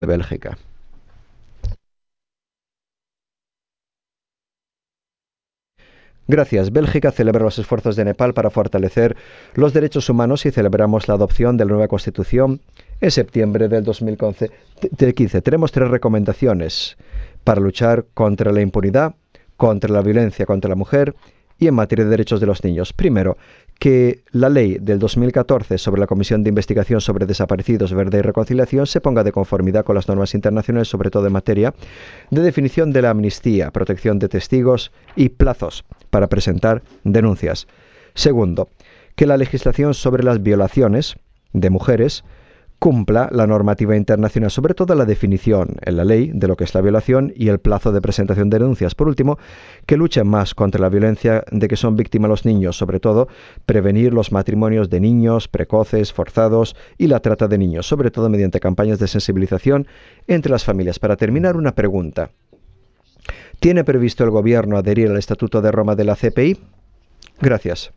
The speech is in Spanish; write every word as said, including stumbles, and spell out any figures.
de Bélgica. Gracias. Bélgica celebra los esfuerzos de Nepal para fortalecer los derechos humanos y celebramos la adopción de la nueva Constitución en septiembre del dos mil quince. Tenemos tres recomendaciones para luchar contra la impunidad, contra la violencia contra la mujer y en materia de derechos de los niños. Primero, que la ley del dos mil catorce sobre la Comisión de Investigación sobre Desaparecidos, Verdad y Reconciliación se ponga de conformidad con las normas internacionales, sobre todo en materia de definición de la amnistía, protección de testigos y plazos para presentar denuncias. Segundo, que la legislación sobre las violaciones de mujeres cumpla la normativa internacional, sobre todo la definición en la ley de lo que es la violación y el plazo de presentación de denuncias. Por último, que luchen más contra la violencia de que son víctimas los niños, sobre todo prevenir los matrimonios de niños precoces, forzados y la trata de niños, sobre todo mediante campañas de sensibilización entre las familias. Para terminar, una pregunta. ¿Tiene previsto el Gobierno adherir al Estatuto de Roma de la C P I? Gracias.